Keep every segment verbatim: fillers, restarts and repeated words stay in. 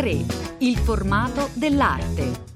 tre, il formato dell'arte.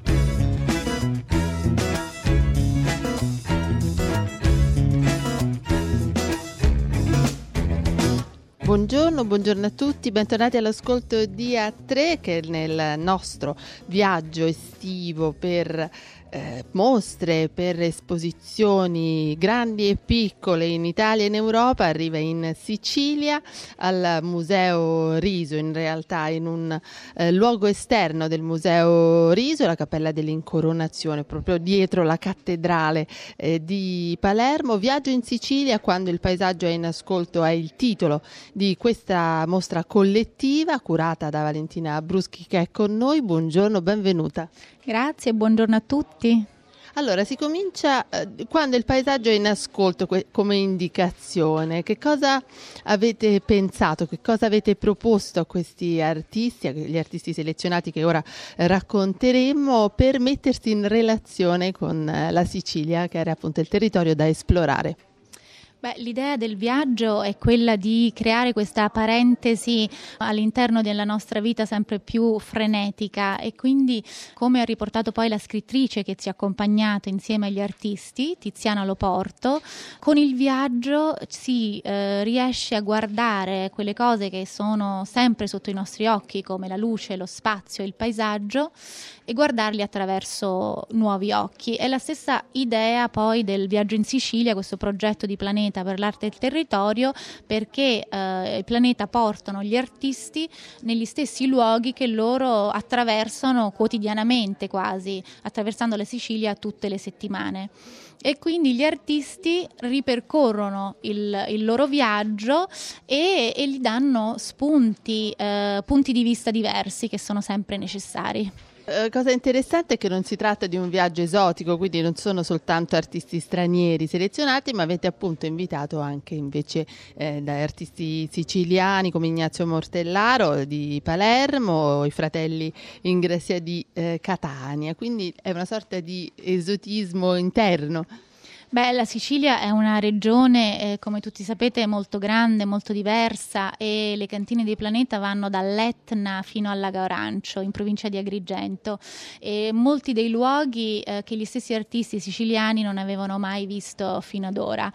Buongiorno, buongiorno a tutti, bentornati all'ascolto di A tre, che nel nostro viaggio estivo per eh, mostre, per esposizioni grandi e piccole in Italia e in Europa arriva in Sicilia al Museo Riso, in realtà in un eh, luogo esterno del Museo Riso, la Cappella dell'Incoronazione, proprio dietro la cattedrale eh, di Palermo. Viaggio in Sicilia quando il paesaggio è in ascolto è il titolo di questa mostra collettiva curata da Valentina Bruschi, che è con noi. Buongiorno, benvenuta. Grazie, buongiorno a tutti. Allora, si comincia eh, quando il paesaggio è in ascolto que- come indicazione. Che cosa avete pensato, che cosa avete proposto a questi artisti, agli artisti selezionati che ora eh, racconteremo, per mettersi in relazione con eh, la Sicilia, che era appunto il territorio da esplorare? Beh, l'idea del viaggio è quella di creare questa parentesi all'interno della nostra vita sempre più frenetica, e quindi, come ha riportato poi la scrittrice che ci ha accompagnato insieme agli artisti, Tiziana Loporto, con il viaggio si eh, riesce a guardare quelle cose che sono sempre sotto i nostri occhi, come la luce, lo spazio, il paesaggio, e guardarli attraverso nuovi occhi. È la stessa idea poi del viaggio in Sicilia, questo progetto di Planeta per l'arte del territorio, perché eh, il Planeta portano gli artisti negli stessi luoghi che loro attraversano quotidianamente, quasi attraversando la Sicilia tutte le settimane. E quindi gli artisti ripercorrono il, il loro viaggio e, e gli danno spunti, eh, punti di vista diversi, che sono sempre necessari. Uh, cosa interessante è che non si tratta di un viaggio esotico, quindi non sono soltanto artisti stranieri selezionati, ma avete appunto invitato anche invece eh, da artisti siciliani come Ignazio Mortellaro di Palermo, i fratelli Ingrassia di eh, Catania, quindi è una sorta di esotismo interno. Beh, la Sicilia è una regione, eh, come tutti sapete, molto grande, molto diversa, e le cantine di Planeta vanno dall'Etna fino al Lago Arancio, in provincia di Agrigento, e molti dei luoghi eh, che gli stessi artisti siciliani non avevano mai visto fino ad ora.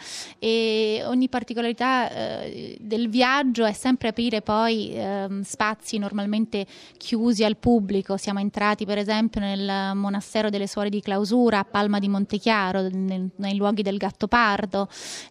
E ogni particolarità eh, del viaggio è sempre aprire poi eh, spazi normalmente chiusi al pubblico. Siamo entrati per esempio nel monastero delle Suore di Clausura a Palma di Montechiaro, nel, nei luoghi del Gattopardo,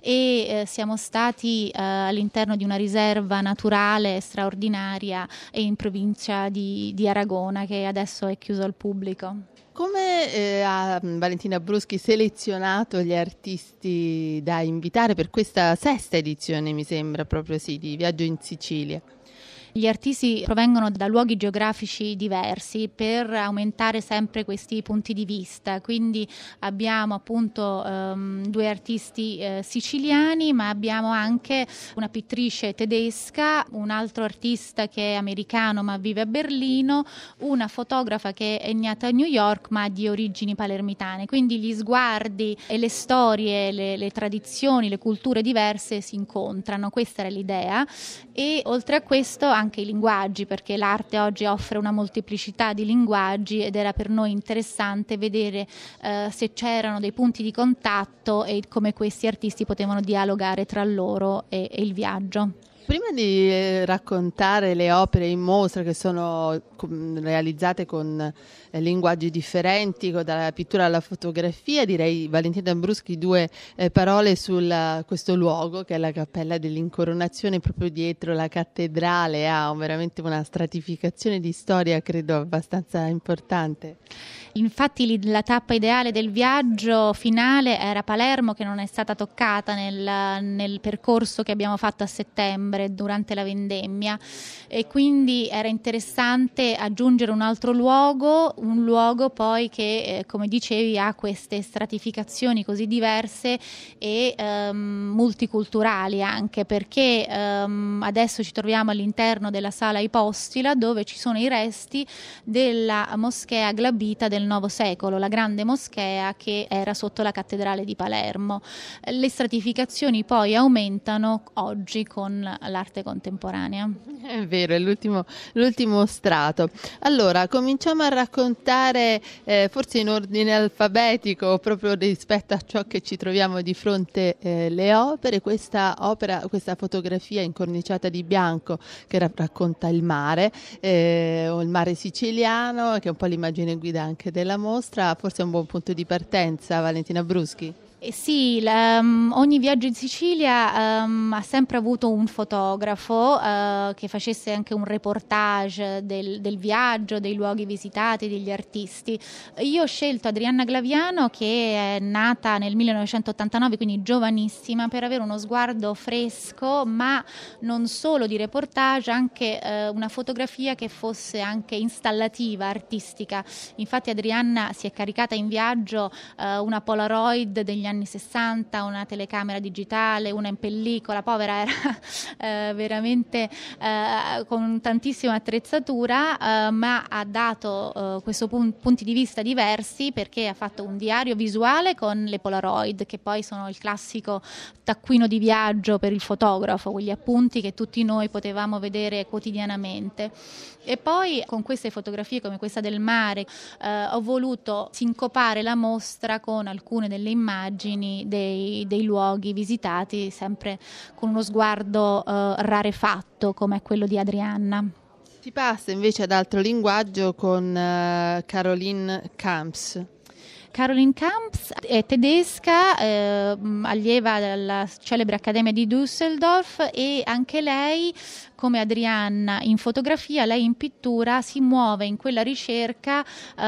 e eh, siamo stati eh, all'interno di una riserva naturale straordinaria e in provincia di, di Aragona, che adesso è chiuso al pubblico. Come eh, ha Valentina Bruschi selezionato gli artisti da invitare per questa sesta edizione, mi sembra proprio sì, di Viaggio in Sicilia? Gli artisti provengono da luoghi geografici diversi per aumentare sempre questi punti di vista, quindi abbiamo appunto um, due artisti eh, siciliani, ma abbiamo anche una pittrice tedesca, un altro artista che è americano ma vive a Berlino, una fotografa che è nata a New York ma di origini palermitane, quindi gli sguardi e le storie, le, le tradizioni, le culture diverse si incontrano. Questa era l'idea, e oltre a questo anche i linguaggi, perché l'arte oggi offre una molteplicità di linguaggi, ed era per noi interessante vedere eh, se c'erano dei punti di contatto e come questi artisti potevano dialogare tra loro e, e il viaggio. Prima di eh, raccontare le opere in mostra, che sono com- realizzate con eh, linguaggi differenti, con, dalla pittura alla fotografia, direi, Valentina Bruschi, due eh, parole su questo luogo che è la Cappella dell'Incoronazione, proprio dietro la cattedrale. Ha veramente una stratificazione di storia, credo, abbastanza importante. Infatti la tappa ideale del viaggio finale era Palermo, che non è stata toccata nel, nel percorso che abbiamo fatto a settembre durante la vendemmia, e quindi era interessante aggiungere un altro luogo, un luogo poi che eh, come dicevi ha queste stratificazioni così diverse e ehm, multiculturali, anche perché ehm, adesso ci troviamo all'interno della sala Ipostila, dove ci sono i resti della moschea Glabita del nuovo secolo, la grande moschea che era sotto la cattedrale di Palermo. Le stratificazioni poi aumentano oggi con l'arte contemporanea. È vero, è l'ultimo, l'ultimo strato. Allora, cominciamo a raccontare, eh, forse in ordine alfabetico, proprio rispetto a ciò che ci troviamo di fronte, eh, le opere. Questa opera, questa fotografia incorniciata di bianco che ra- racconta il mare, eh, o il mare siciliano, che è un po' l'immagine guida anche della mostra, forse è un buon punto di partenza, Valentina Bruschi. Eh sì, la, um, ogni viaggio in Sicilia um, ha sempre avuto un fotografo uh, che facesse anche un reportage del, del viaggio, dei luoghi visitati, degli artisti. Io ho scelto Adrianna Glaviano, che è nata nel millenovecentottantanove, quindi giovanissima, per avere uno sguardo fresco, ma non solo di reportage, anche uh, una fotografia che fosse anche installativa, artistica. Infatti Adrianna si è caricata in viaggio uh, una Polaroid degli anni anni sessanta, una telecamera digitale, una in pellicola, povera era eh, veramente eh, con tantissima attrezzatura, eh, ma ha dato eh, questo pun- punti di vista diversi, perché ha fatto un diario visuale con le Polaroid, che poi sono il classico taccuino di viaggio per il fotografo, quegli appunti che tutti noi potevamo vedere quotidianamente. E poi con queste fotografie come questa del mare eh, ho voluto sincopare la mostra con alcune delle immagini dei, dei luoghi visitati, sempre con uno sguardo eh, rarefatto come quello di Adrianna. Si passa invece ad altro linguaggio con uh, Caroline Camps. Caroline Camps è tedesca, eh, allieva della celebre Accademia di Düsseldorf, e anche lei, come Adrianna in fotografia, lei in pittura si muove in quella ricerca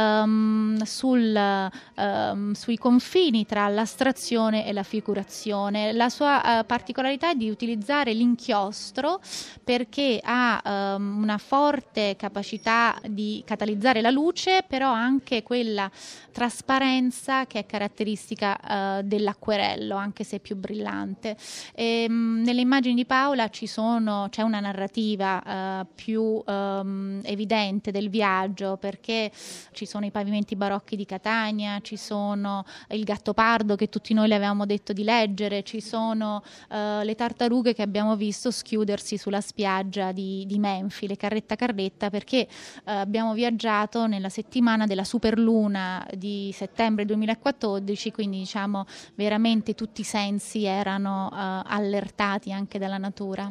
um, sul, um, sui confini tra l'astrazione e la figurazione. La sua uh, particolarità è di utilizzare l'inchiostro, perché ha um, una forte capacità di catalizzare la luce, però anche quella trasparenza che è caratteristica uh, dell'acquerello, anche se più brillante. E, um, nelle immagini di Paola ci sono, c'è una narrativa uh, più um, evidente del viaggio, perché ci sono i pavimenti barocchi di Catania, ci sono il Gattopardo che tutti noi le avevamo detto di leggere, ci sono uh, le tartarughe che abbiamo visto schiudersi sulla spiaggia di, di Menfi, le carretta carretta, perché uh, abbiamo viaggiato nella settimana della superluna di settembre duemilaquattordici, quindi diciamo veramente tutti i sensi erano uh, allertati anche dalla natura.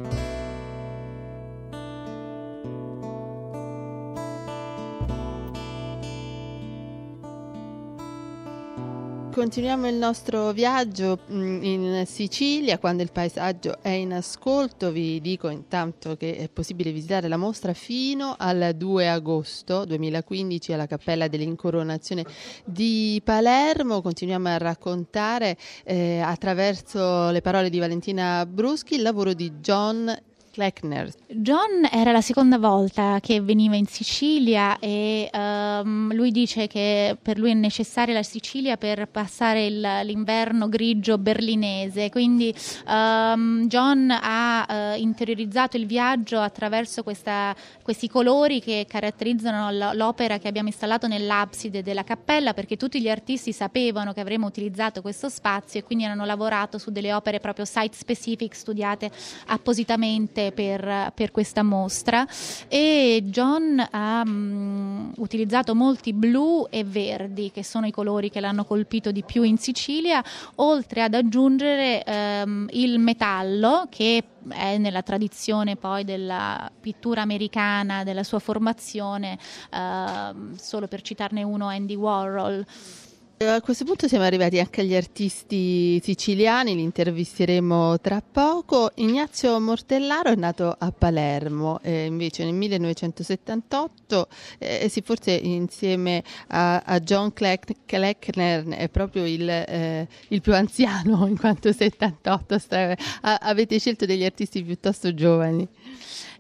Continuiamo il nostro viaggio in Sicilia, quando il paesaggio è in ascolto. Vi dico intanto che è possibile visitare la mostra fino al due agosto duemilaquindici alla Cappella dell'Incoronazione di Palermo. Continuiamo a raccontare eh, attraverso le parole di Valentina Bruschi il lavoro di John Kleckner. John era la seconda volta che veniva in Sicilia, e um, lui dice che per lui è necessaria la Sicilia per passare il, l'inverno grigio berlinese, quindi um, John ha uh, interiorizzato il viaggio attraverso questa, questi colori che caratterizzano l'opera che abbiamo installato nell'abside della cappella, perché tutti gli artisti sapevano che avremmo utilizzato questo spazio e quindi hanno lavorato su delle opere proprio site specific, studiate appositamente Per, per questa mostra. E John ha um, utilizzato molti blu e verdi, che sono i colori che l'hanno colpito di più in Sicilia, oltre ad aggiungere um, il metallo, che è nella tradizione poi della pittura americana, della sua formazione, uh, solo per citarne uno, Andy Warhol. A questo punto siamo arrivati anche agli artisti siciliani, li intervisteremo tra poco. Ignazio Mortellaro è nato a Palermo, eh, invece nel millenovecentosettantotto, eh, sì, forse insieme a, a John Kleckner è proprio il, eh, il più anziano, in quanto settantotto. Sta, a, avete scelto degli artisti piuttosto giovani.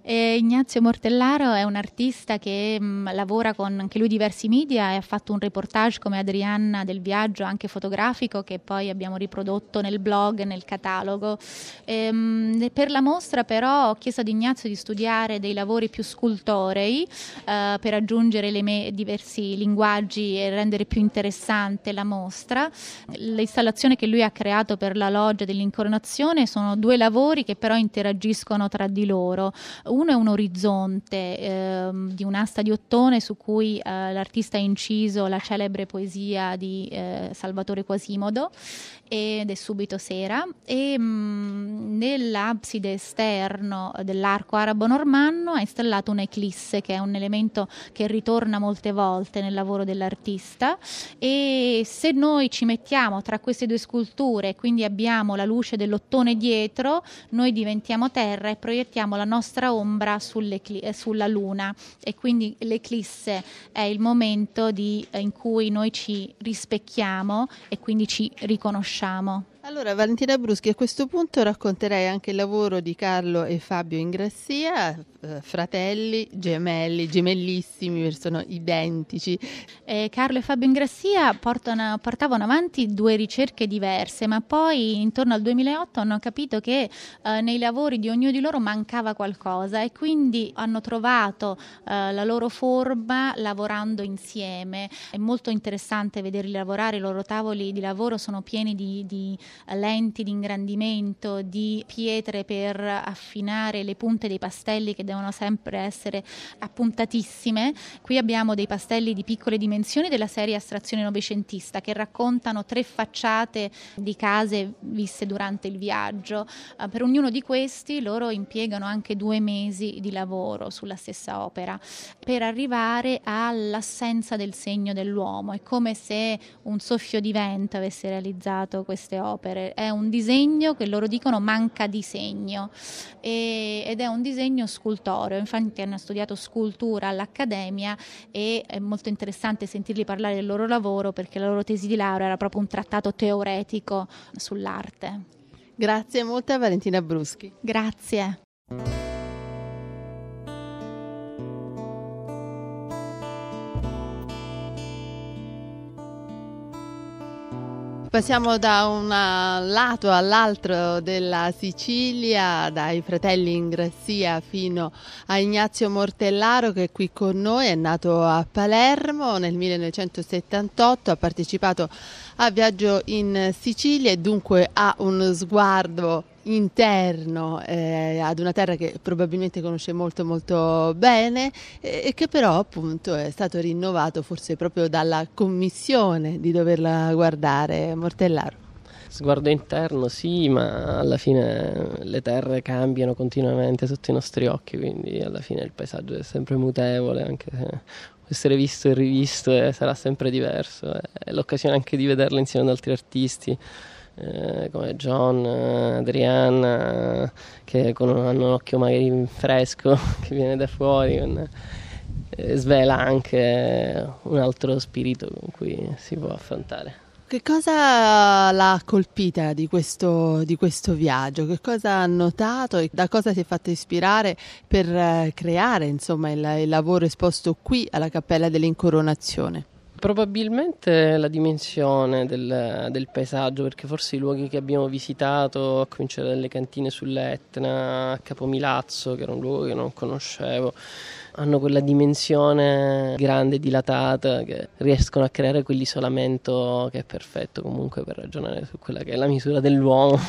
E Ignazio Mortellaro è un artista che mh, lavora con anche lui diversi media e ha fatto un reportage come Adrianna del viaggio, anche fotografico, che poi abbiamo riprodotto nel blog, nel catalogo. E, mh, per la mostra però ho chiesto ad Ignazio di studiare dei lavori più scultorei eh, per aggiungere le me- diversi linguaggi e rendere più interessante la mostra. L'installazione che lui ha creato per la loggia dell'incoronazione sono due lavori che però interagiscono tra di loro. Uno è un orizzonte eh, di un'asta di ottone su cui eh, l'artista ha inciso la celebre poesia di eh, Salvatore Quasimodo, ed è Subito sera, e mh, nell'abside esterno dell'arco arabo-normanno ha installato un'eclisse, che è un elemento che ritorna molte volte nel lavoro dell'artista, e se noi ci mettiamo tra queste due sculture, quindi abbiamo la luce dell'ottone dietro, noi diventiamo terra e proiettiamo la nostra ombra sulla luna, e quindi l'eclisse è il momento di, in cui noi ci rispecchiamo e quindi ci riconosciamo. Allora, Valentina Bruschi, a questo punto racconterei anche il lavoro di Carlo e Fabio Ingrassia, eh, fratelli, gemelli, gemellissimi, sono identici. Eh, Carlo e Fabio Ingrassia portano, portavano avanti due ricerche diverse, ma poi intorno al duemilaotto hanno capito che eh, nei lavori di ognuno di loro mancava qualcosa, e quindi hanno trovato eh, la loro forma lavorando insieme. È molto interessante vederli lavorare, i loro tavoli di lavoro sono pieni di, di lenti di ingrandimento, di pietre per affinare le punte dei pastelli, che devono sempre essere appuntatissime. Qui abbiamo dei pastelli di piccole dimensioni della serie Astrazione novecentista, che raccontano tre facciate di case viste durante il viaggio. Uh, per ognuno di questi loro impiegano anche due mesi di lavoro sulla stessa opera per arrivare all'assenza del segno dell'uomo. È come se un soffio di vento avesse realizzato queste opere. È un disegno che loro dicono manca di segno, e, ed è un disegno scultoreo. Infatti hanno studiato scultura all'Accademia e è molto interessante sentirli parlare del loro lavoro, perché la loro tesi di laurea era proprio un trattato teoretico sull'arte. Grazie molto a Valentina Bruschi. Grazie. Passiamo da un lato all'altro della Sicilia, dai fratelli Ingrassia fino a Ignazio Mortellaro, che è qui con noi. È nato a Palermo nel millenovecentosettantotto, ha partecipato a Viaggio in Sicilia e dunque ha uno sguardo interno eh, ad una terra che probabilmente conosce molto molto bene e, e che però appunto è stato rinnovato forse proprio dalla commissione di doverla guardare. Mortellaro. Sguardo interno sì, ma alla fine le terre cambiano continuamente sotto i nostri occhi, quindi alla fine il paesaggio è sempre mutevole, anche se può essere visto e rivisto e sarà sempre diverso. È l'occasione anche di vederlo insieme ad altri artisti, Eh, come John, eh, Adrianna, eh, che con un, hanno un occhio magari fresco che viene da fuori, con, eh, svela anche un altro spirito con cui si può affrontare. Che cosa l'ha colpita di questo, di questo viaggio? Che cosa ha notato e da cosa si è fatto ispirare per eh, creare insomma il, il lavoro esposto qui alla Cappella dell'Incoronazione? Probabilmente la dimensione del, del paesaggio, perché forse i luoghi che abbiamo visitato, a cominciare dalle cantine sull'Etna, a Capomilazzo, che era un luogo che non conoscevo, hanno quella dimensione grande, dilatata, che riescono a creare quell'isolamento che è perfetto comunque per ragionare su quella che è la misura dell'uomo.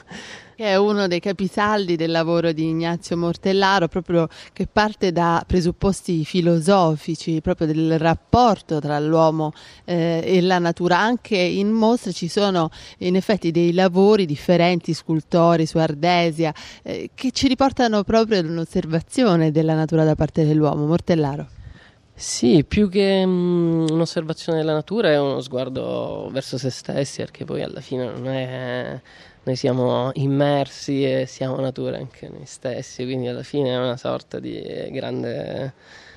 Che è uno dei capisaldi del lavoro di Ignazio Mortellaro, proprio che parte da presupposti filosofici, proprio del rapporto tra l'uomo eh, e la natura. Anche in mostra ci sono in effetti dei lavori differenti, scultori su ardesia, eh, che ci riportano proprio ad un'osservazione della natura da parte dell'uomo. Mortellaro. Sì, più che um, un'osservazione della natura è uno sguardo verso se stessi, perché poi alla fine non è... Noi siamo immersi e siamo natura anche noi stessi, quindi alla fine è una sorta di grande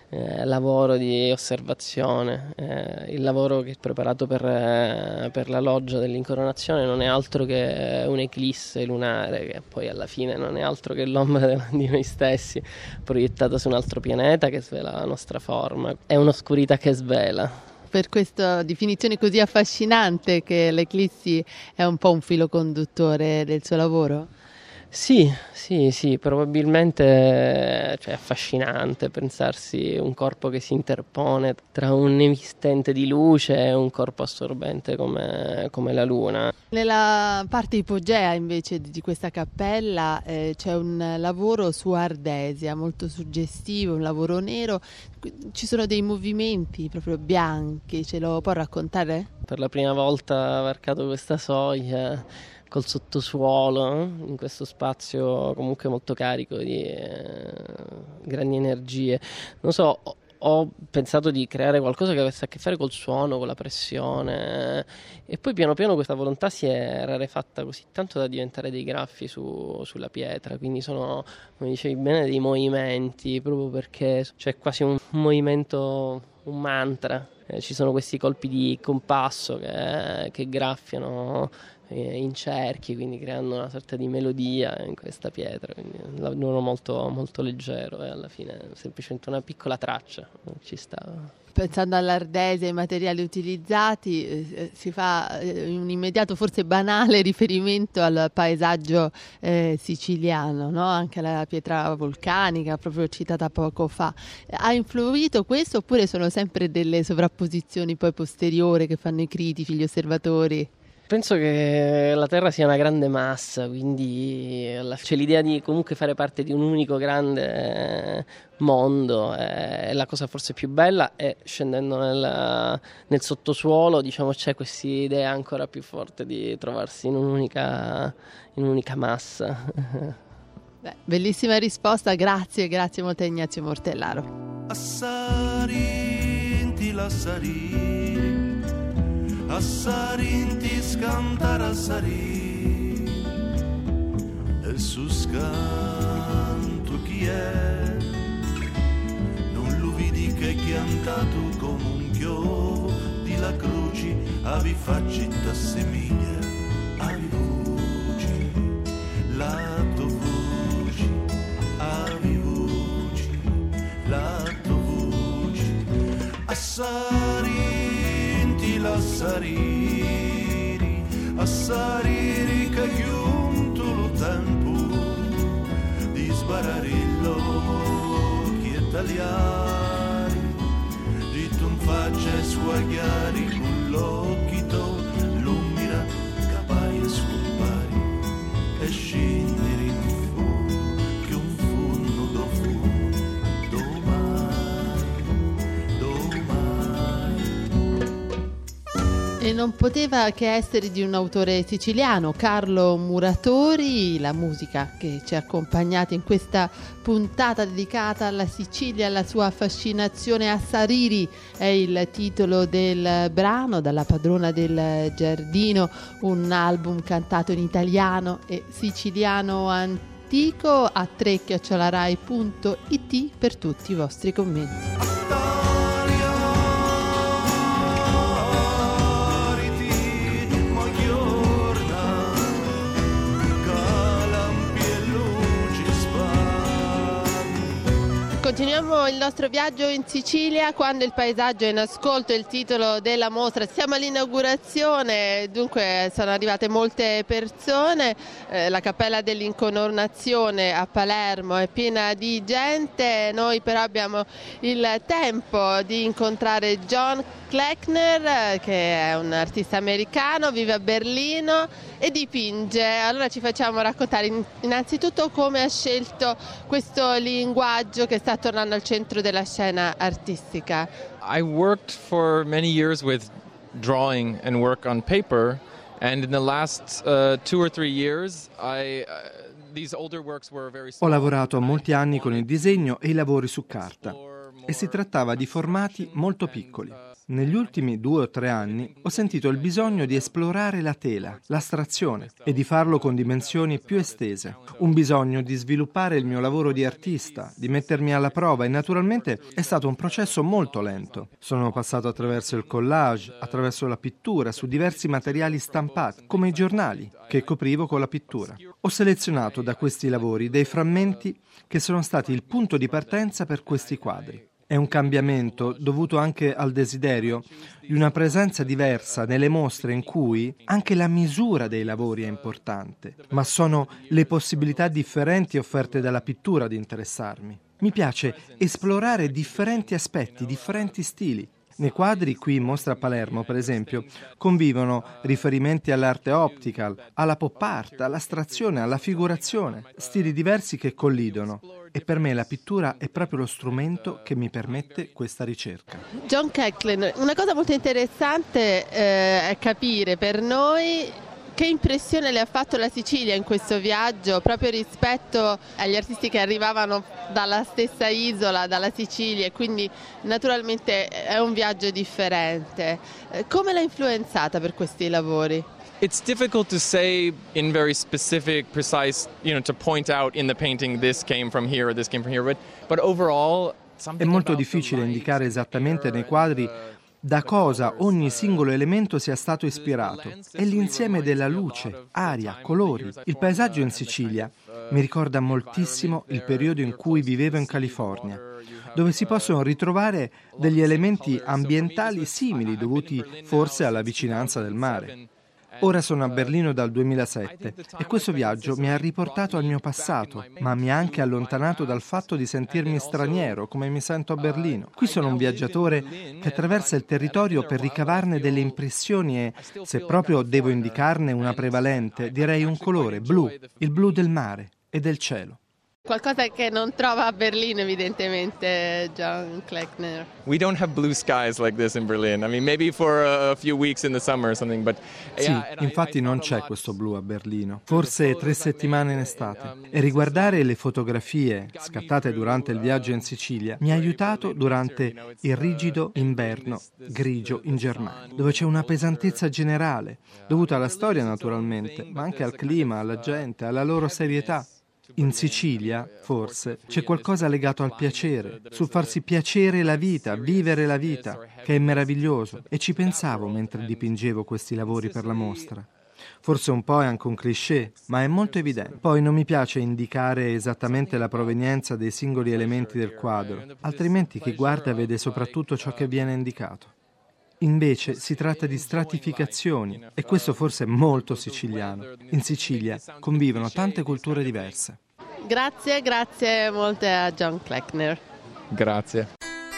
eh, lavoro di osservazione. Eh, il lavoro che è preparato per, eh, per la loggia dell'incoronazione non è altro che un'eclisse lunare, che poi alla fine non è altro che l'ombra di noi stessi proiettata su un altro pianeta che svela la nostra forma. È un'oscurità che svela. Per questa definizione così affascinante che l'eclissi è un po' un filo conduttore del suo lavoro? Sì, sì, sì, probabilmente, cioè, è affascinante pensarsi un corpo che si interpone tra un emittente di luce e un corpo assorbente come, come la Luna. Nella parte ipogea invece di questa cappella eh, c'è un lavoro su ardesia molto suggestivo, un lavoro nero. Ci sono dei movimenti proprio bianchi, ce lo può raccontare? Per la prima volta varcato questa soglia col sottosuolo, in questo spazio comunque molto carico di eh, grandi energie. Non so, ho, ho pensato di creare qualcosa che avesse a che fare col suono, con la pressione, e poi piano piano questa volontà si è rarefatta così tanto da diventare dei graffi su, sulla pietra, quindi sono, come dicevi bene, dei movimenti, proprio perché c'è quasi un movimento, un mantra. Eh, ci sono questi colpi di compasso che, che graffiano in cerchi, quindi creando una sorta di melodia in questa pietra, quindi un lavoro molto, molto leggero e alla fine semplicemente una piccola traccia ci stava. Pensando all'ardesia e ai materiali utilizzati eh, si fa eh, un immediato, forse banale, riferimento al paesaggio eh, siciliano, no? Anche alla pietra vulcanica proprio citata poco fa. Ha influito questo oppure sono sempre delle sovrapposizioni poi posteriori che fanno i critici, gli osservatori? Penso che la Terra sia una grande massa, quindi c'è l'idea di comunque fare parte di un unico grande mondo, è la cosa forse più bella, e scendendo nel, nel sottosuolo, diciamo, c'è questa idea ancora più forte di trovarsi in un'unica, in un'unica massa. Beh, bellissima risposta, grazie, grazie molto a Ignazio Mortellaro. Assari, inti l'assari. Assarinti scantare assari e su scanto chi è non lo vedi che è chiantato come un chiovo di la croce avi facci t'assomiglia avi voci lato voci avi voci lato voci assari assariri, assariri che giunto lo tempo di sbarare gli occhi e tagliare, di tu in faccia e sguagliare con l'occhio tu, lumina, capai e scompari e scendere in fondo, che un fondo do fondo, domani, domani. E non poteva che essere di un autore siciliano, Carlo Muratori, la musica che ci ha accompagnati in questa puntata dedicata alla Sicilia, alla sua fascinazione. Assariri è il titolo del brano, dalla padrona del giardino, un album cantato in italiano e siciliano antico. A tre chiocciola rai punto it per tutti i vostri commenti. Continuiamo il nostro viaggio in Sicilia quando il paesaggio è in ascolto, il titolo della mostra. Siamo all'inaugurazione, dunque sono arrivate molte persone, eh, la cappella dell'incoronazione a Palermo è piena di gente, noi però abbiamo il tempo di incontrare John Kleckner, che è un artista americano, vive a Berlino e dipinge. Allora ci facciamo raccontare innanzitutto come ha scelto questo linguaggio che sta tornando al centro della scena artistica. I worked for many years with drawing and work on paper, and in the last uh, two or three years I uh, these older works were very small. Ho lavorato molti anni con il disegno e i lavori su carta e si trattava di formati molto piccoli. Negli ultimi due o tre anni ho sentito il bisogno di esplorare la tela, l'astrazione e di farlo con dimensioni più estese. Un bisogno di sviluppare il mio lavoro di artista, di mettermi alla prova e naturalmente è stato un processo molto lento. Sono passato attraverso il collage, attraverso la pittura, su diversi materiali stampati, come i giornali, che coprivo con la pittura. Ho selezionato da questi lavori dei frammenti che sono stati il punto di partenza per questi quadri. È un cambiamento dovuto anche al desiderio di una presenza diversa nelle mostre in cui anche la misura dei lavori è importante, ma sono le possibilità differenti offerte dalla pittura ad interessarmi. Mi piace esplorare differenti aspetti, differenti stili. Nei quadri qui in mostra a Palermo, per esempio, convivono riferimenti all'arte optical, alla pop art, all'astrazione, alla figurazione, stili diversi che collidono. E per me la pittura è proprio lo strumento che mi permette questa ricerca. John Keckler, una cosa molto interessante eh, è capire per noi che impressione le ha fatto la Sicilia in questo viaggio, proprio rispetto agli artisti che arrivavano dalla stessa isola, dalla Sicilia, e quindi naturalmente è un viaggio differente. Come l'ha influenzata per questi lavori? It's difficult to say in very specific, precise, you know, to point out in the painting this came from here or this came from here, but, but overall... È molto difficile indicare esattamente nei quadri da cosa ogni singolo elemento sia stato ispirato. È l'insieme della luce, aria, colori. Il paesaggio in Sicilia mi ricorda moltissimo il periodo in cui vivevo in California, dove si possono ritrovare degli elementi ambientali simili dovuti forse alla vicinanza del mare. Ora sono a Berlino dal duemilasette e questo viaggio mi ha riportato al mio passato, ma mi ha anche allontanato dal fatto di sentirmi straniero, come mi sento a Berlino. Qui sono un viaggiatore che attraversa il territorio per ricavarne delle impressioni e, se proprio devo indicarne una prevalente, direi un colore blu, il blu del mare e del cielo. Qualcosa che non trova a Berlino, evidentemente, John Keckler. We don't have blue skies like this in Berlin. I mean, maybe for a few weeks in the summer or something, but sì, infatti non c'è questo blu a Berlino. Forse tre settimane in estate. E riguardare le fotografie scattate durante il viaggio in Sicilia mi ha aiutato durante il rigido inverno grigio in Germania, dove c'è una pesantezza generale, dovuta alla storia naturalmente, ma anche al clima, alla gente, alla loro serietà. In Sicilia, forse, c'è qualcosa legato al piacere, sul farsi piacere la vita, vivere la vita, che è meraviglioso. E ci pensavo mentre dipingevo questi lavori per la mostra. Forse un po' è anche un cliché, ma è molto evidente. Poi non mi piace indicare esattamente la provenienza dei singoli elementi del quadro, altrimenti chi guarda vede soprattutto ciò che viene indicato. Invece si tratta di stratificazioni e questo forse è molto siciliano. In Sicilia convivono tante culture diverse. Grazie, grazie molte a John Keckler. Grazie.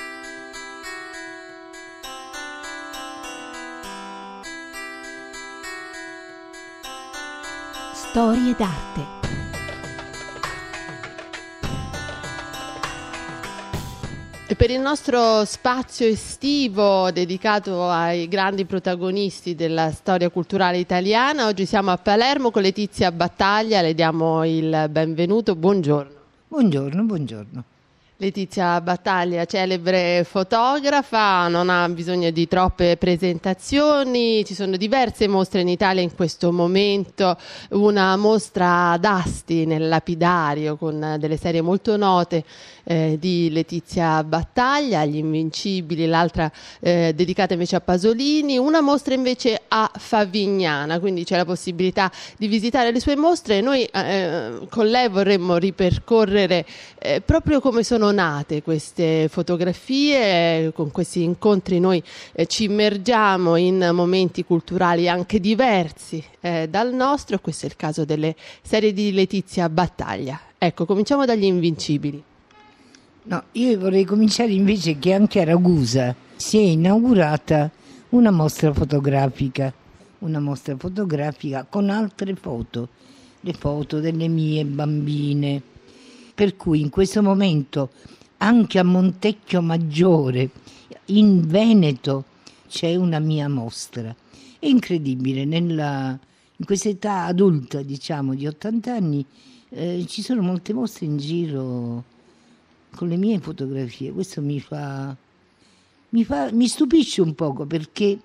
Storie d'arte. E per il nostro spazio estivo dedicato ai grandi protagonisti della storia culturale italiana, oggi siamo a Palermo con Letizia Battaglia, le diamo il benvenuto, buongiorno. Buongiorno, buongiorno. Letizia Battaglia, celebre fotografa, non ha bisogno di troppe presentazioni, ci sono diverse mostre in Italia in questo momento, una mostra ad Asti nel Lapidario con delle serie molto note eh, di Letizia Battaglia, Gli Invincibili, l'altra eh, dedicata invece a Pasolini, una mostra invece a Favignana, quindi c'è la possibilità di visitare le sue mostre e noi eh, con lei vorremmo ripercorrere eh, proprio come sono nate queste fotografie. Con questi incontri noi eh, ci immergiamo in momenti culturali anche diversi eh, dal nostro. Questo è il caso delle serie di Letizia Battaglia. Ecco, cominciamo dagli Invincibili. No, io vorrei cominciare invece che anche a Ragusa si è inaugurata una mostra fotografica, una mostra fotografica con altre foto, le foto delle mie bambine. Per cui in questo momento anche a Montecchio Maggiore, in Veneto, c'è una mia mostra. È incredibile, nella, in questa età adulta, diciamo, di ottanta anni, eh, ci sono molte mostre in giro con le mie fotografie. Questo mi fa, mi, fa, mi stupisce un poco perché,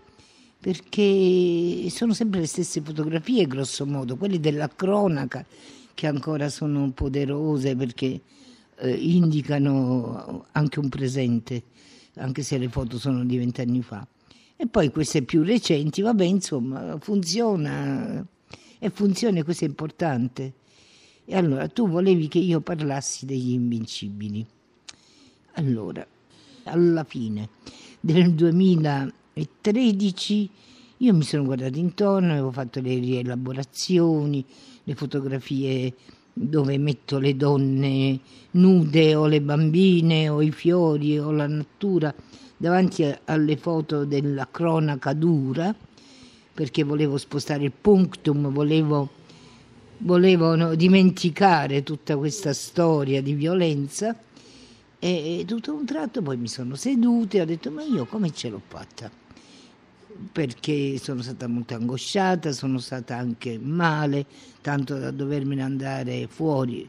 perché sono sempre le stesse fotografie, grosso modo, quelle della cronaca, che ancora sono poderose perché eh, indicano anche un presente, anche se le foto sono di vent'anni fa. E poi queste più recenti, vabbè, insomma, funziona, e funziona, questo è importante. E allora, tu volevi che io parlassi degli Invincibili. Allora, alla fine del duemilatredici io mi sono guardata intorno, avevo fatto le rielaborazioni, le fotografie dove metto le donne nude o le bambine o i fiori o la natura davanti alle foto della cronaca dura, perché volevo spostare il punctum, volevo, volevo no, dimenticare tutta questa storia di violenza. E tutto a un tratto poi mi sono seduta e ho detto: ma io come ce l'ho fatta? Perché sono stata molto angosciata, sono stata anche male, tanto da dovermene andare fuori.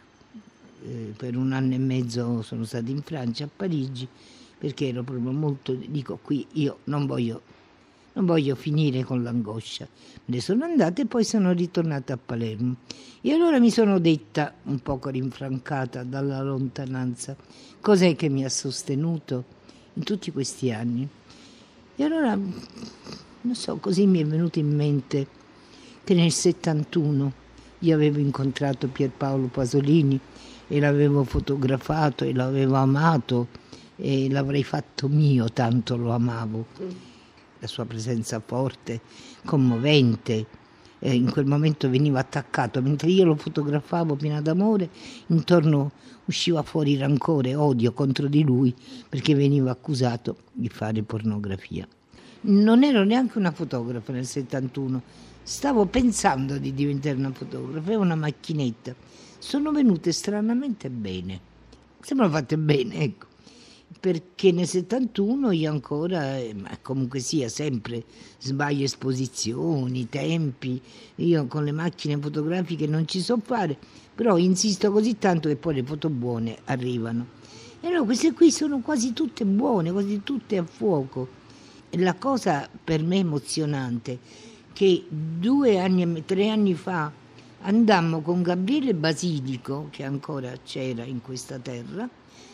Eh, per un anno e mezzo sono stata in Francia, a Parigi, perché ero proprio molto, dico, qui io non voglio, non voglio finire con l'angoscia. Me ne sono andata e poi sono ritornata a Palermo. E allora mi sono detta, un poco rinfrancata dalla lontananza, cos'è che mi ha sostenuto in tutti questi anni. E allora, non so, così mi è venuto in mente che nel settantuno io avevo incontrato Pierpaolo Pasolini e l'avevo fotografato e l'avevo amato e l'avrei fatto mio, tanto lo amavo. La sua presenza forte, commovente, eh, in quel momento veniva attaccato, mentre io lo fotografavo piena d'amore, intorno usciva fuori rancore, odio contro di lui, perché veniva accusato di fare pornografia. Non ero neanche una fotografa nel settantuno, stavo pensando di diventare una fotografa, avevo una macchinetta, sono venute stranamente bene, sembrano fatte bene, ecco. Perché nel settantuno io ancora, eh, ma comunque sia, sempre sbaglio esposizioni, tempi, io con le macchine fotografiche non ci so fare, però insisto così tanto che poi le foto buone arrivano. E allora queste qui sono quasi tutte buone, quasi tutte a fuoco. E la cosa per me emozionante, che due anni, tre anni fa andammo con Gabriele Basilico, che ancora c'era in questa terra,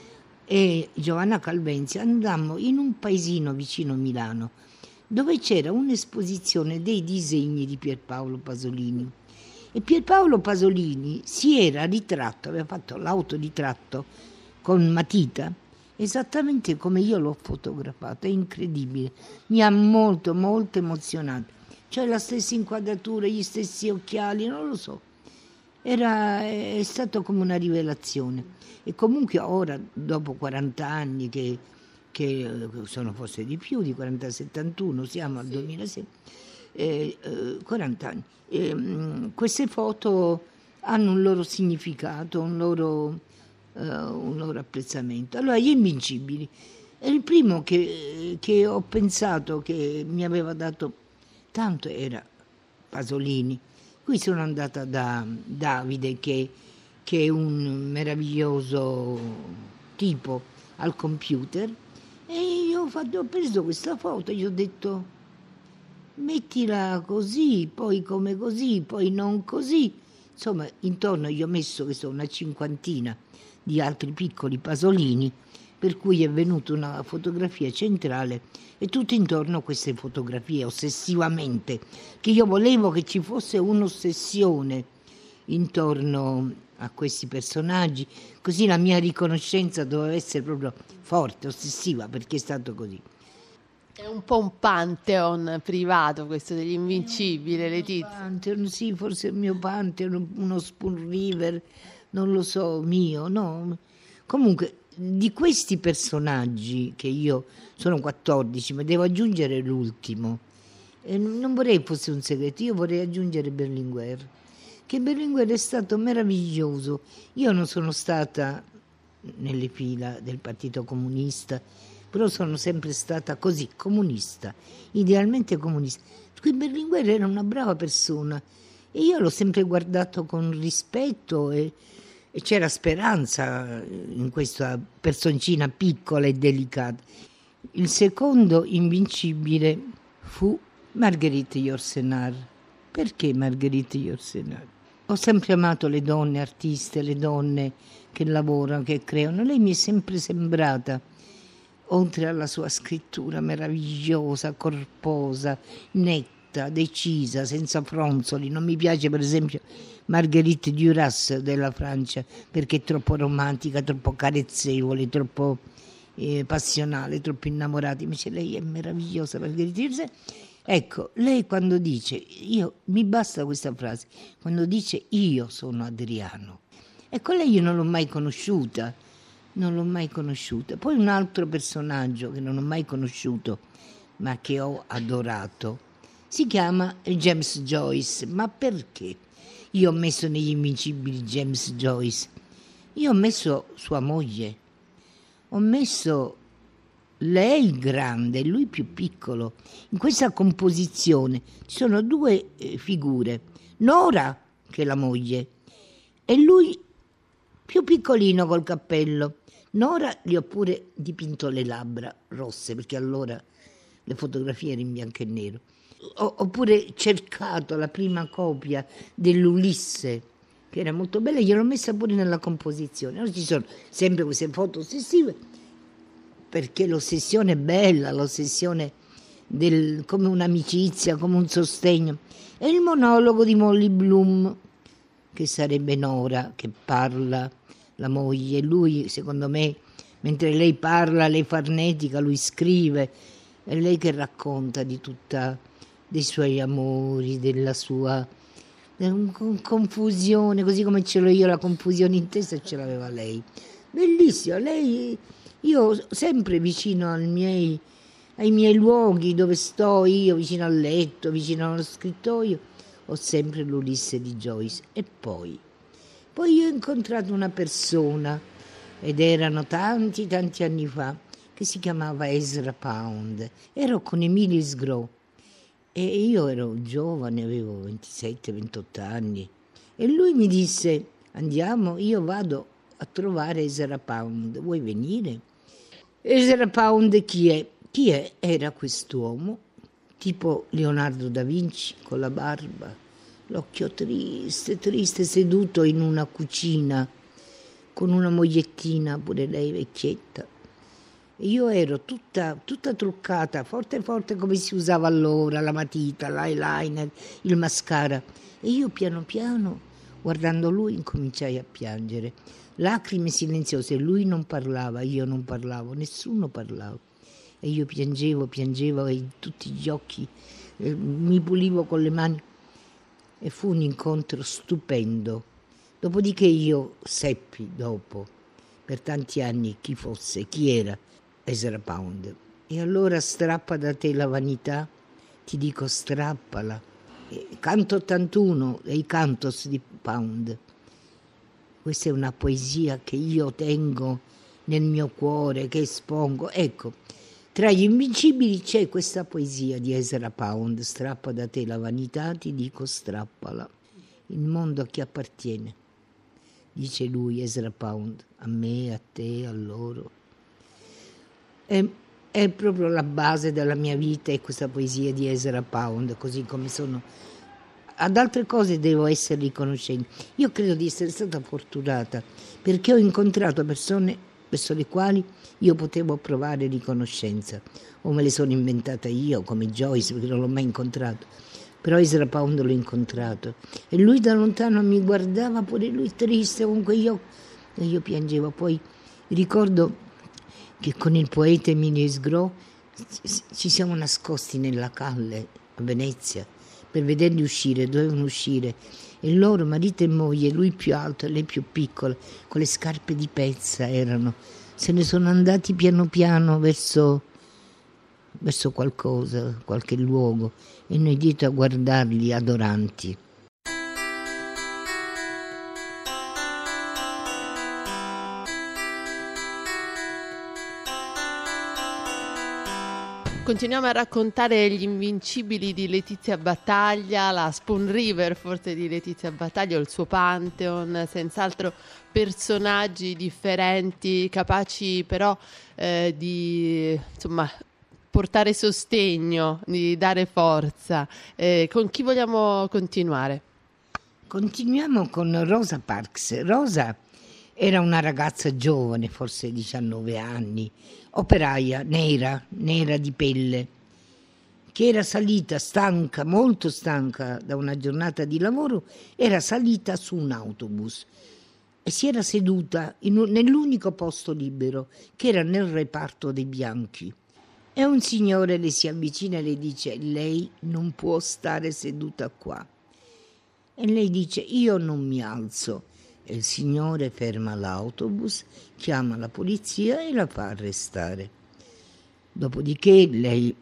e Giovanna Calvenzi, andammo in un paesino vicino Milano dove c'era un'esposizione dei disegni di Pierpaolo Pasolini e Pierpaolo Pasolini si era ritratto, aveva fatto l'autoritratto con matita esattamente come io l'ho fotografato, è incredibile, mi ha molto molto emozionato, cioè la stessa inquadratura, gli stessi occhiali, non lo so, era, è stato come una rivelazione. E comunque ora, dopo quaranta anni, che, che sono forse di più, di quaranta settantuno, siamo al duemilasei, eh, eh, quaranta anni, eh, queste foto hanno un loro significato, un loro, eh, un loro apprezzamento. Allora, Gli Invincibili è il primo che, che ho pensato che mi aveva dato tanto, era Pasolini. Qui sono andata da Davide, che che è un meraviglioso tipo al computer, e io ho, fatto, ho preso questa foto e gli ho detto: mettila così, poi come così, poi non così. Insomma, intorno gli ho messo che sono una cinquantina di altri piccoli Pasolini, per cui è venuta una fotografia centrale e tutto intorno a queste fotografie, ossessivamente, che io volevo che ci fosse un'ossessione intorno a questi personaggi, così la mia riconoscenza doveva essere proprio forte, ossessiva, perché è stato così. È un po' un pantheon privato questo degli Invincibili, Letizia. Pantheon, sì, forse il mio pantheon, uno Spoon River, non lo so, mio, no. Comunque, di questi personaggi, che io sono quattordici, ma devo aggiungere l'ultimo, e non vorrei fosse un segreto, io vorrei aggiungere Berlinguer, che Berlinguer è stato meraviglioso. Io non sono stata nelle fila del Partito Comunista, però sono sempre stata così, comunista, idealmente comunista. Qui Berlinguer era una brava persona e io l'ho sempre guardato con rispetto e, e c'era speranza in questa personcina piccola e delicata. Il secondo invincibile fu Marguerite Yourcenar. Perché Marguerite Yourcenar? Ho sempre amato le donne artiste, le donne che lavorano, che creano. Lei mi è sempre sembrata, oltre alla sua scrittura meravigliosa, corposa, netta, decisa, senza fronzoli. Non mi piace per esempio Marguerite Duras della Francia perché è troppo romantica, troppo carezzevole, troppo eh, passionale, troppo innamorata. Invece lei è meravigliosa, Marguerite Duras. Ecco, lei quando dice, io mi basta questa frase, quando dice io sono Adriano. Ecco, lei io non l'ho mai conosciuta, non l'ho mai conosciuta. Poi un altro personaggio che non ho mai conosciuto, ma che ho adorato, si chiama James Joyce. Ma perché io ho messo negli invincibili James Joyce? Io ho messo sua moglie, ho messo lei grande e lui più piccolo. In questa composizione ci sono due eh, figure, Nora che è la moglie e lui più piccolino col cappello. Nora gli ho pure dipinto le labbra rosse perché allora le fotografie erano in bianco e nero. Ho, ho pure cercato la prima copia dell'Ulisse che era molto bella e gliel'ho messa pure nella composizione. Ora ci sono sempre queste foto ossessive perché l'ossessione è bella, l'ossessione del, come un'amicizia, come un sostegno. E il monologo di Molly Bloom, che sarebbe Nora, che parla, la moglie. Lui, secondo me, mentre lei parla, lei farnetica, lui scrive. È lei che racconta di tutta, dei suoi amori, della sua confusione, così come ce l'ho io la confusione in testa, ce l'aveva lei. Bellissima, lei... Io sempre vicino ai miei, ai miei luoghi dove sto io, vicino al letto, vicino allo scrittoio, ho sempre l'Ulisse di Joyce. E poi, poi io ho incontrato una persona, ed erano tanti, tanti anni fa, che si chiamava Ezra Pound. Ero con Emily Sgro e io ero giovane, avevo ventisette ventotto anni. E lui mi disse, andiamo, io vado a trovare Ezra Pound, vuoi venire? Ezra Pound chi è? Chi è? Era quest'uomo, tipo Leonardo da Vinci, con la barba, l'occhio triste, triste, seduto in una cucina, con una mogliettina, pure lei vecchietta. E io ero tutta, tutta truccata, forte forte come si usava allora, la matita, l'eyeliner, il mascara. E io piano piano, guardando lui, incominciai a piangere. Lacrime silenziose, lui non parlava, io non parlavo, nessuno parlava. E io piangevo, piangevo e tutti gli occhi, eh, mi pulivo con le mani. E fu un incontro stupendo. Dopodiché io seppi, dopo, per tanti anni, chi fosse, chi era Ezra Pound. E allora strappa da te la vanità, ti dico strappala. E canto ottantuno, e i cantos di Pound. Questa è una poesia che io tengo nel mio cuore, che espongo. Ecco, tra gli invincibili c'è questa poesia di Ezra Pound, strappa da te la vanità, ti dico strappala. Il mondo a chi appartiene? Dice lui, Ezra Pound, a me, a te, a loro. È, è proprio la base della mia vita, è questa poesia di Ezra Pound, così come sono... Ad altre cose devo essere riconoscente. Io credo di essere stata fortunata perché ho incontrato persone verso le quali io potevo provare riconoscenza. O me le sono inventata io, come Joyce, perché non l'ho mai incontrato. Però Ezra Pound l'ho incontrato. E lui da lontano mi guardava, pure lui triste, comunque io... E io piangevo. Poi ricordo che con il poeta Emilio Sgro ci siamo nascosti nella calle a Venezia, per vederli uscire, dovevano uscire, e loro, marito e moglie, lui più alto e lei più piccola, con le scarpe di pezza erano, se ne sono andati piano piano verso, verso qualcosa, qualche luogo, e noi dietro a guardarli adoranti. Continuiamo a raccontare gli invincibili di Letizia Battaglia, la Spoon River forse di Letizia Battaglia, il suo Pantheon, senz'altro personaggi differenti, capaci però eh, di insomma portare sostegno, di dare forza. Eh, con chi vogliamo continuare? Continuiamo con Rosa Parks. Rosa era una ragazza giovane, forse diciannove anni, operaia, nera, nera di pelle, che era salita stanca, molto stanca da una giornata di lavoro, era salita su un autobus e si era seduta in un, nell'unico posto libero, che era nel reparto dei bianchi. E un signore le si avvicina e le dice: lei non può stare seduta qua. E lei dice: io non mi alzo. E il signore ferma l'autobus, chiama la polizia e la fa arrestare. Dopodiché lei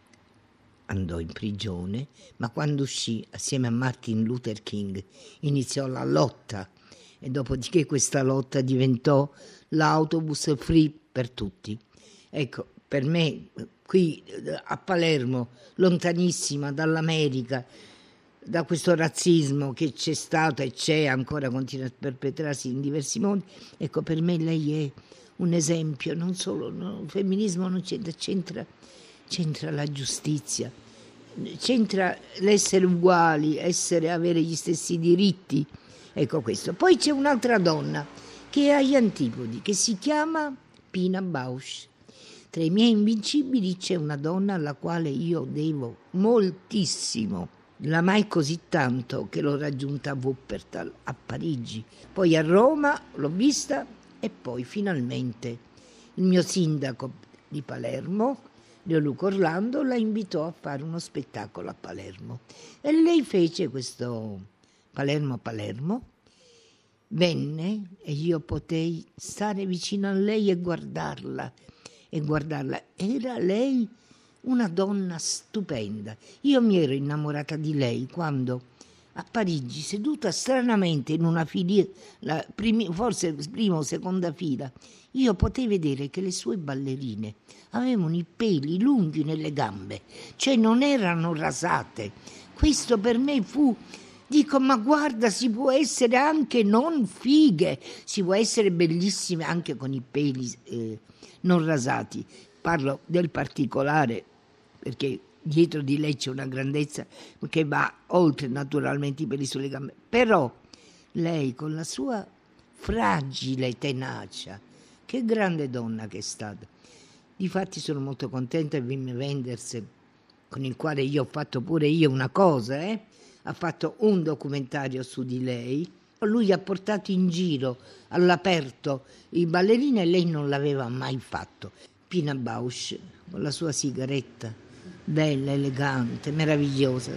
andò in prigione, ma quando uscì assieme a Martin Luther King iniziò la lotta, e dopodiché questa lotta diventò l'autobus free per tutti. Ecco, per me qui a Palermo, lontanissima dall'America, da questo razzismo che c'è stato e c'è ancora, continua a perpetrarsi in diversi modi, ecco, per me lei è un esempio. Non solo, no, il femminismo non c'entra, c'entra, c'entra la giustizia, c'entra l'essere uguali, essere, avere gli stessi diritti, ecco questo. Poi c'è un'altra donna che è agli antipodi, che si chiama Pina Bausch. Tra i miei invincibili c'è una donna alla quale io devo moltissimo. L'amai così tanto che l'ho raggiunta a Wuppertal, a Parigi, poi a Roma l'ho vista, e poi finalmente il mio sindaco di Palermo, Leoluca Orlando, la invitò a fare uno spettacolo a Palermo e lei fece questo Palermo Palermo, venne e io potei stare vicino a lei e guardarla e guardarla. Era lei una donna stupenda. Io mi ero innamorata di lei quando a Parigi, seduta stranamente in una fila, primi, forse prima o seconda fila, io potevo vedere che le sue ballerine avevano i peli lunghi nelle gambe, cioè non erano rasate. Questo per me fu, dico, ma guarda, si può essere anche non fighe, si può essere bellissime anche con i peli eh, non rasati. Parlo del particolare, perché dietro di lei c'è una grandezza che va oltre naturalmente i peli sulle gambe. Però lei con la sua fragile tenacia, che grande donna che è stata. Difatti sono molto contenta di Wim Wenders, con il quale io ho fatto pure io una cosa, eh? ha fatto un documentario su di lei. Lui ha portato in giro all'aperto i ballerini e lei non l'aveva mai fatto. Pina Bausch con la sua sigaretta, bella, elegante, meravigliosa.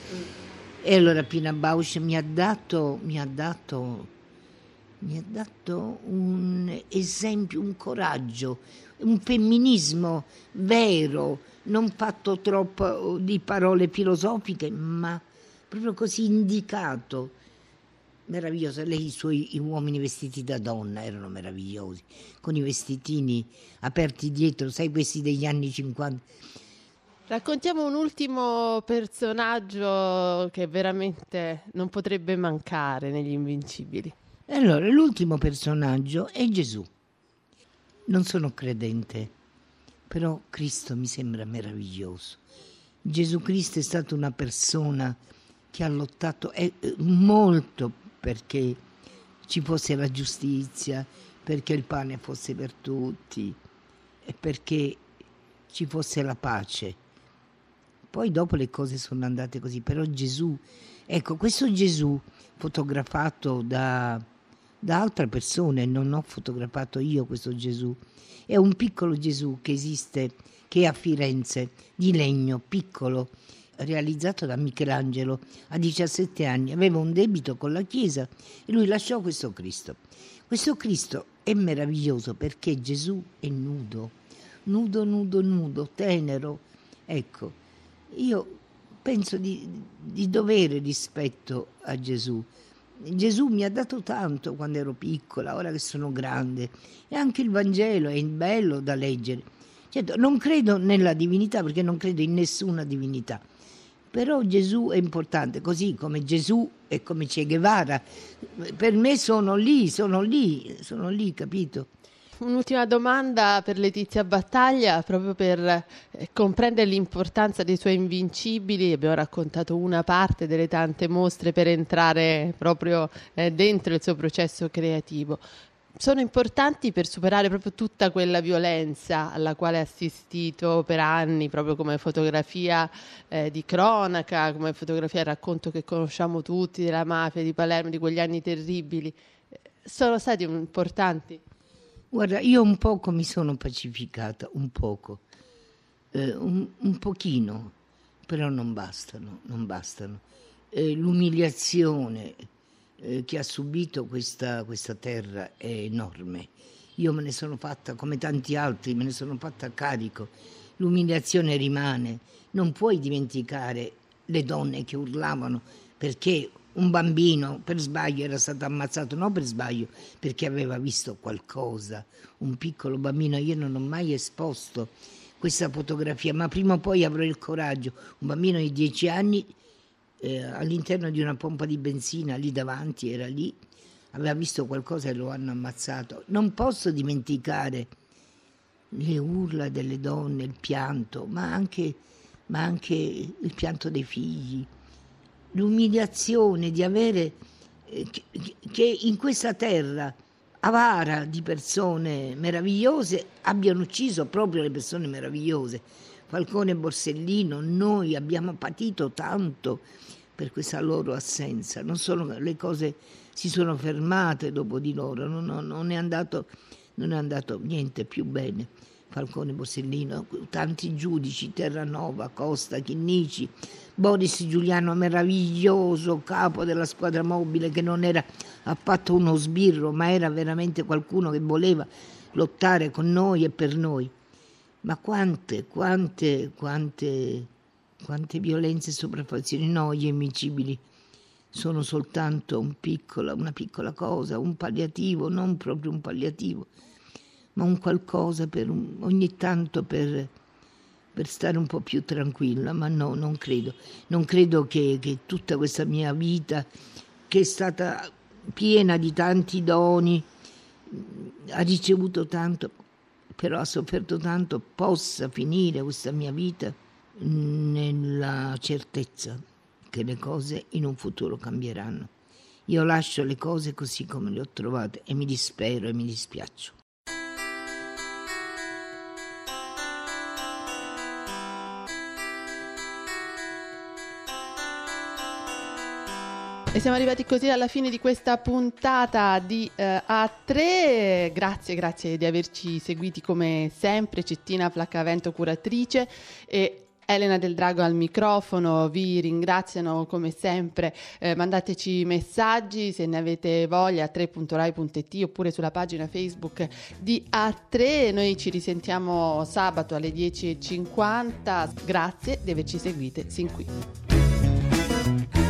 E allora Pina Bausch mi ha dato, mi ha dato, mi ha dato un esempio, un coraggio, un femminismo vero, non fatto troppo di parole filosofiche, ma proprio così indicato. Meravigliosa. Lei, i suoi i uomini vestiti da donna erano meravigliosi, con i vestitini aperti dietro, sai, questi degli anni cinquanta. Raccontiamo un ultimo personaggio che veramente non potrebbe mancare negli Invincibili. Allora, l'ultimo personaggio è Gesù. Non sono credente, però Cristo mi sembra meraviglioso. Gesù Cristo è stato una persona che ha lottato eh, molto perché ci fosse la giustizia, perché il pane fosse per tutti e perché ci fosse la pace. Poi dopo le cose sono andate così, però Gesù, ecco, questo Gesù fotografato da, da altre persone, non ho fotografato io questo Gesù, è un piccolo Gesù che esiste, che è a Firenze, di legno, piccolo, realizzato da Michelangelo a diciassette anni. Aveva un debito con la Chiesa e lui lasciò questo Cristo. Questo Cristo è meraviglioso perché Gesù è nudo, nudo, nudo, nudo, tenero, ecco. Io penso di, di dovere rispetto a Gesù. Gesù mi ha dato tanto quando ero piccola, ora che sono grande, e anche il Vangelo è bello da leggere. Certo, non credo nella divinità perché non credo in nessuna divinità. Però Gesù è importante, così come Gesù e come Che Guevara. Per me sono lì, sono lì, sono lì, capito? Un'ultima domanda per Letizia Battaglia, proprio per eh, comprendere l'importanza dei suoi Invincibili. Abbiamo raccontato una parte delle tante mostre per entrare proprio eh, dentro il suo processo creativo. Sono importanti per superare proprio tutta quella violenza alla quale ha assistito per anni, proprio come fotografia eh, di cronaca, come fotografia e racconto che conosciamo tutti della mafia di Palermo, di quegli anni terribili. Sono stati importanti? Guarda, io un poco mi sono pacificata, un poco, eh, un, un pochino, però non bastano, non bastano. Eh, l'umiliazione eh, che ha subito questa, questa terra è enorme. Io me ne sono fatta, come tanti altri, me ne sono fatta carico. L'umiliazione rimane. Non puoi dimenticare le donne che urlavano perché un bambino per sbaglio era stato ammazzato, non per sbaglio, perché aveva visto qualcosa. Un piccolo bambino, io non ho mai esposto questa fotografia, ma prima o poi avrò il coraggio. Un bambino di dieci anni eh, all'interno di una pompa di benzina, lì davanti, era lì, aveva visto qualcosa e lo hanno ammazzato. Non posso dimenticare le urla delle donne, il pianto, ma anche, ma anche il pianto dei figli. L'umiliazione di avere eh, che, che in questa terra avara di persone meravigliose abbiano ucciso proprio le persone meravigliose. Falcone e Borsellino, noi abbiamo patito tanto per questa loro assenza. Non solo le cose si sono fermate dopo di loro, non, non, non è andato, non è andato niente più bene. Falcone, Borsellino, tanti giudici, Terranova, Costa, Chinnici, Boris Giuliano meraviglioso, capo della squadra mobile, che non era affatto uno sbirro, ma era veramente qualcuno che voleva lottare con noi e per noi. Ma quante, quante, quante, quante violenze e sopraffazioni. No, gli Invincibili sono soltanto un piccola, una piccola cosa, un palliativo, non proprio un palliativo, ma un qualcosa per un, ogni tanto per, per stare un po' più tranquilla. Ma no, non credo. Non credo che, che tutta questa mia vita, che è stata piena di tanti doni, ha ricevuto tanto, però ha sofferto tanto, possa finire questa mia vita nella certezza che le cose in un futuro cambieranno. Io lascio le cose così come le ho trovate e mi dispero e mi dispiaccio. E siamo arrivati così alla fine di questa puntata di eh, A tre. Grazie, grazie di averci seguiti come sempre. Cettina Flaccavento, curatrice, e Elena Del Drago al microfono vi ringraziano come sempre. Eh, mandateci messaggi se ne avete voglia a tre punto rai punto it oppure sulla pagina Facebook di A tre. Noi ci risentiamo sabato alle dieci e cinquanta. Grazie di averci seguite sin qui.